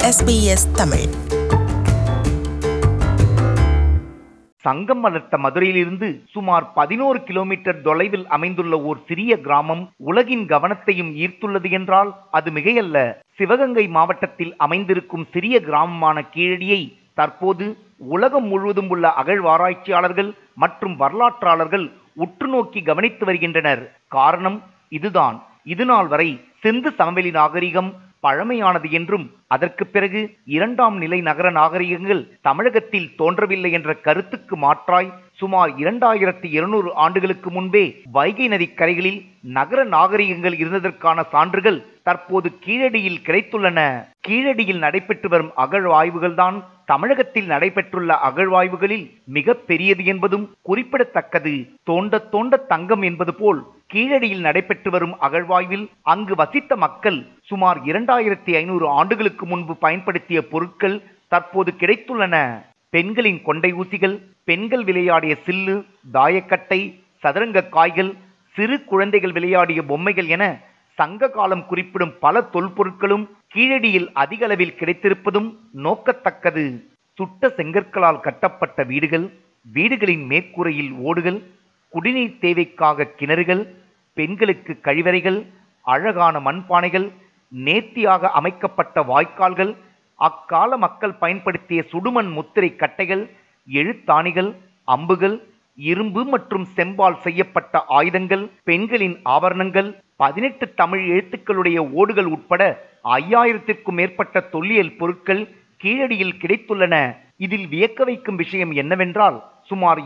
SBS Tamil. சங்கம் வளர்த்த மதுரையிலிருந்து சுமார் 11 கிலோமீட்டர் தொலைவில் அமைந்துள்ள ஓர் சிறிய கிராமம் உலகின் கவனத்தையும் ஈர்த்துள்ளது என்றால் அது மிகையல்ல. சிவகங்கை மாவட்டத்தில் அமைந்திருக்கும் சிறிய கிராமமான கீழடியை தற்போது உலகம் முழுவதும் உள்ள அகழ்வாராய்ச்சியாளர்கள் மற்றும் வரலாற்றாளர்கள் உற்று நோக்கி கவனித்து வருகின்றனர். காரணம் இதுதான். இதுநாள் வரை சிந்து சமவெளி நாகரிகம் பழமையானது என்றும் அதற்கு பிறகு 2ஆம் நிலை நகர நாகரிகங்கள் தமிழகத்தில் தோன்றவில்லை என்ற கருத்துக்கு மாற்றாய் சுமார் 2200 ஆண்டுகளுக்கு முன்பே வைகை நதி கரைகளில் நகர நாகரிகங்கள் இருந்ததற்கான சான்றுகள் தற்போது கீழடியில் கிடைத்துள்ளன. கீழடியில் நடைபெற்று வரும் அகழ்வாய்வுகள்தான் தமிழகத்தில் நடைபெற்றுள்ள அகழ்வாய்வுகளில் மிக பெரியது என்பதும் குறிப்பிடத்தக்கது. தோண்ட தோண்ட தங்கம் என்பது போல் கீழடியில் நடைபெற்று வரும் அகழ்வாய்வில் அங்கு வசித்த மக்கள் சுமார் 2500 ஆண்டுகளுக்கு முன்பு பயன்படுத்திய பொருட்கள் தற்போது கிடைத்துள்ளன. பெண்களின் கொண்டை ஊசிகள், பெண்கள் விளையாடிய சில்லு, தாயக்கட்டை, சதுரங்க காய்கள், சிறு குழந்தைகள் விளையாடிய பொம்மைகள் என சங்க காலம் குறிப்பிடும் பல தொல்பொருட்களும் கீழடியில் அதிக அளவில் கிடைத்திருப்பதும் நோக்கத்தக்கது. சுட்ட செங்கற்களால் கட்டப்பட்ட வீடுகள், வீடுகளின் மேற்கூரையில் ஓடுகள், குடிநீர் தேவைக்காக கிணறுகள், பெண்களுக்கு கழிவறைகள், அழகான மண்பானைகள், நேர்த்தியாக அமைக்கப்பட்ட வாய்க்கால்கள், அக்கால மக்கள் பயன்படுத்திய சுடுமண் முத்திரை கட்டைகள், எழுத்தாணிகள், அம்புகள், இரும்பு மற்றும் செம்பால் செய்யப்பட்ட ஆயுதங்கள், பெண்களின் ஆபரணங்கள், 18 தமிழ் எழுத்துக்களுடைய ஓடுகள் உட்பட 5000த்திற்கும் மேற்பட்ட தொல்லியல் பொருட்கள் கீழடியில் கிடைத்துள்ளன. இதில் வியக்க வைக்கும் விஷயம் என்னவென்றால் சுமார்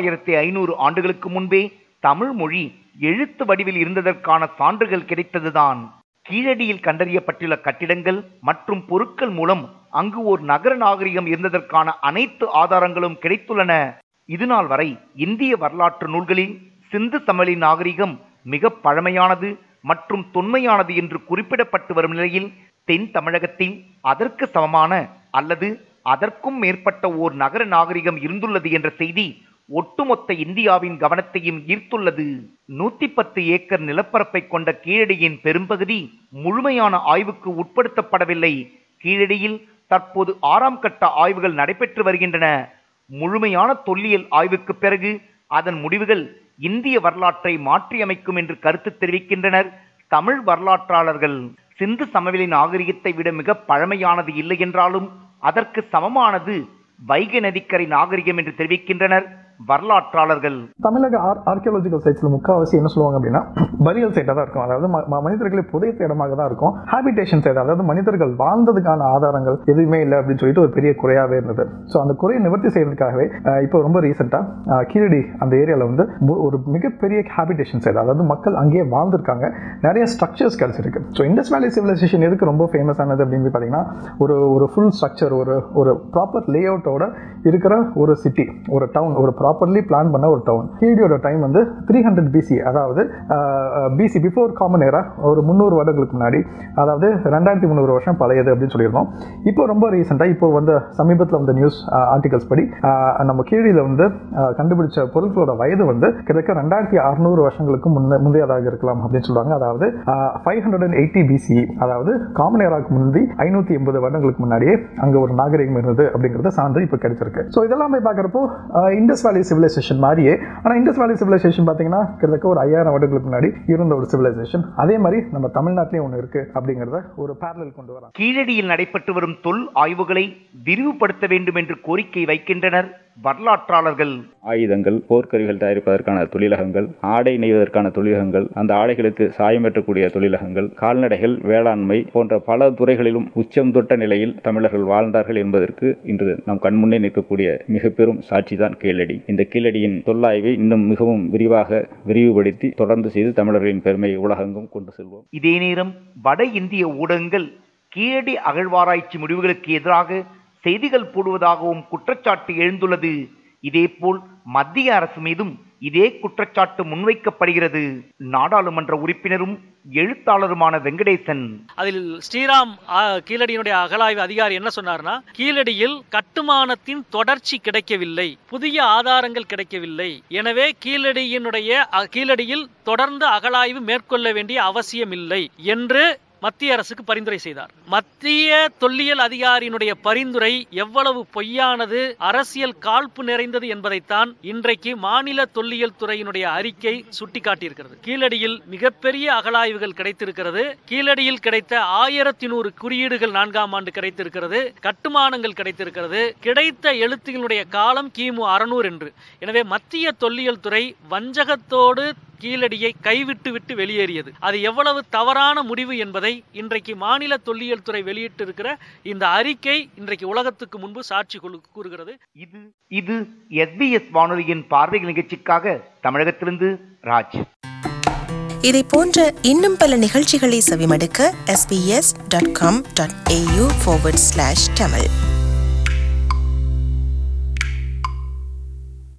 2500 ஆண்டுகளுக்கு முன்பே தமிழ் மொழி எழுத்து வடிவில் இருந்ததற்கான சான்றுகள் கிடைத்ததுதான். கீழடியில் கண்டறியப்பட்டுள்ள கட்டிடங்கள் மற்றும் பொருட்கள் மூலம் அங்கு ஒரு நகர நாகரிகம் இருந்ததற்கான அனைத்து ஆதாரங்களும் கிடைத்துள்ளன. இதுநாள் வரை இந்திய வரலாற்று நூல்களில் சிந்து சமவெளி நாகரிகம் மிக பழமையானது மற்றும் தொன்மையானது என்று குறிப்பிடப்பட்டு வரும் நிலையில் தென் தமிழகத்தில் அதற்கு சமமான அல்லது அதற்கும் மேற்பட்ட ஓர் நகர நாகரிகம் இருந்துள்ளது என்ற செய்தி ஒட்டுமொத்த இந்தியாவின் கவனத்தையும் ஈர்த்துள்ளது. 110 ஏக்கர் நிலப்பரப்பை கொண்ட கீழடியின் பெரும்பகுதி முழுமையான ஆய்வுக்கு உட்படுத்தப்படவில்லை. கீழடியில் தற்போது 6ஆம் கட்ட ஆய்வுகள் நடைபெற்று வருகின்றன. முழுமையான தொல்லியல் ஆய்வுக்கு பிறகு அதன் முடிவுகள் இந்திய வரலாற்றை மாற்றியமைக்கும் என்று கருத்து தெரிவிக்கின்றனர் தமிழ் வரலாற்றாளர்கள். சிந்து சமவெளி நாகரிகத்தை விட மிக பழமையானது இல்லை என்றாலும் அதற்கு சமமானது வைகை நதிக்கரை நாகரிகம் என்று தெரிவிக்கின்றனர் வரலாற்றாளர்கள். தமிழக ஆர்கியாலஜிக்கல் சைட்ஸ்ல முக்கால்வாசி என்ன சொல்லுவாங்க அப்படின்னா பரியல் சைட்டாக தான் இருக்கும். அதாவது மனிதர்களை புதைத்த இடமாக தான் இருக்கும். ஹாபிடேஷன் சைட், அதாவது மனிதர்கள் வாழ்ந்ததுக்கான ஆதாரங்கள் எதுவுமே இல்லை அப்படின்னு சொல்லிட்டு ஒரு பெரிய குறையாவே இருந்தது. ஸோ அந்த குறையை நிவர்த்தி செய்யறதுக்காகவே இப்போ ரொம்ப ரீசெண்டாக கீழடி அந்த ஏரியாவில் வந்து ஒரு மிகப்பெரிய ஹாபிடேஷன் சைட், அதாவது மக்கள் அங்கேயே வாழ்ந்திருக்காங்க. நிறைய ஸ்ட்ரக்சர்ஸ் கிடைச்சிருக்கு. ஸோ இண்டஸ் வேலி சிவிலைசேஷன் எதுக்கு ரொம்ப ஃபேமஸ் ஆனது அப்படின்னு பார்த்தீங்கன்னா ஒரு ஃபுல் ஸ்ட்ரக்சர், ஒரு ப்ராப்பர் லே அவுட்டோட இருக்கிற ஒரு சிட்டி, ஒரு டவுன், ஒரு ப்ராப்பர்லி பிளான் பண்ண ஒரு டவுன். கீழடியோட டைம் வந்து 300 BC, அதாவது பிசி பிஃபோர் காமன் ஏரா, ஒரு 300 வருடங்களுக்கு முன்னாடி, அதாவது 2300 வருஷம் பழையது அப்படின்னு சொல்லியிருந்தோம். இப்போ ரொம்ப ரீசெண்டாக இப்போ வந்து சமீபத்தில் வந்த நியூஸ் ஆர்டிகல்ஸ் படி நம்ம கீழடியில் வந்து கண்டுபிடிச்ச பொருட்களோட வயது வந்து கிட்டத்தட்ட 2600 வருஷங்களுக்கு முந்தையதாக இருக்கலாம் அப்படின்னு சொல்றாங்க. அதாவது 580 BC, அதாவது காமன் ஏராவுக்கு முந்தி 580 வருடங்களுக்கு முன்னாடியே அங்கே ஒரு நாகரிகம் இருந்தது அப்படிங்கிறத சான்று இப்போ கிடைச்சிருக்கு. ஸோ இதெல்லாம் போய் பார்க்குறப்போ இண்டஸ் வேலி சிவிலைசேஷன் மாதிரியே, ஆனால் இண்டஸ் வேலி சிவிலைசேஷன் பார்த்தீங்கன்னா கிட்டத்தட்ட ஒரு 5000 வருடங்களுக்கு முன்னாடி இருந்த ஒரு சிவிலைசேஷன். அதே மாதிரி நம்ம தமிழ்நாட்டிலேயே ஒன்று இருக்கு அப்படிங்கிறத ஒரு பேரலல் கொண்டு வராங்க. கீழடியில் நடைபெற்று வரும் தொல் ஆய்வுகளை விரிவுபடுத்த வேண்டும் என்று கோரிக்கை வைக்கின்றனர் வரலாற்றாளர்கள். ஆயுதங்கள், போர்க்கருவிகள் தயாரிப்பதற்கான தொழிலகங்கள், ஆடை நெய்வதற்கான தொழிலகங்கள், அந்த ஆடைகளுக்கு சாயமேற்றக்கூடிய தொழிலகங்கள், கால்நடைகள், வேளாண்மை போன்ற பல துறைகளிலும் உச்சம் தொட்ட நிலையில் தமிழர்கள் வாழ்ந்தார்கள் என்பதற்கு இன்று நம் கண்முன்னே நிற்கக்கூடிய மிக பெரும் சாட்சிதான் கீழடி. இந்த கீழடியின் தொல்லாய்வை இன்னும் மிகவும் விரிவுபடுத்தி தொடர்ந்து செய்து தமிழர்களின் பெருமையை உலகெங்கும் கொண்டு செல்வோம். இதே நேரம் வட இந்திய ஊடகங்கள் கீழடி அகழ்வாராய்ச்சி முடிவுகளுக்கு எதிராக செய்திகள் போடுவதாகவும் குற்றச்சாட்டு எழுந்துள்ளது. இதேபோல் மத்திய அரசு மீதும் இதே குற்றச்சாட்டு முன்வைக்கப்படுகிறது. நாடாளுமன்ற உறுப்பினரும் எழுத்தாளருமான வெங்கடேசன் அதில் ஸ்ரீராம் கீழடியினுடைய அகழாய்வு அதிகாரி என்ன சொன்னார்னா, கீழடியில் கட்டுமானத்தின் தொடர்ச்சி கிடைக்கவில்லை, புதிய ஆதாரங்கள் கிடைக்கவில்லை, எனவே கீழடியில் தொடர்ந்து அகழாய்வு மேற்கொள்ள வேண்டிய அவசியம் இல்லை என்று மத்திய அரசுக்கு பரிந்துரை செய்தார். மத்திய தொல்லியல் அதிகாரியினுடைய பரிந்துரை எவ்வளவு பொய்யானது, அரசியல் காழ்ப்பு நிறைந்தது என்பதைத்தான் இன்றைக்கு மாநில தொல்லியல் துறையினுடைய அறிக்கை சுட்டிக்காட்டியிருக்கிறது. கீழடியில் மிகப்பெரிய அகழாய்வுகள் கிடைத்திருக்கிறது. கீழடியில் கிடைத்த 1100 குறியீடுகள் 4ஆம் ஆண்டு கிடைத்திருக்கிறது. கட்டுமானங்கள் கிடைத்திருக்கிறது. கிடைத்த எழுத்துகளுடைய காலம் கிமு 600 என்று. எனவே மத்திய தொல்லியல் துறை வஞ்சகத்தோடு கீழடியை கைவிட்டு வெளியேறியது. அது எவ்வளவு தவறான முடிவு என்பதை இன்றைக்கு மாநில தொல்லியல் துறை வெளியிட்டிருக்கிற இந்த அறிக்கை இன்றைக்கு உலகத்துக்கு முன்பு சாட்சி கூறுகிறது. இது SBS வானொலியின் பார்வைகள் நிகழ்ச்சிக்காக தமிழகத்திலிருந்து ராஜ். இதை போன்ற இன்னும் பல நிகழ்ச்சிகளை செவிமடுக்க sbs.com.au/tamil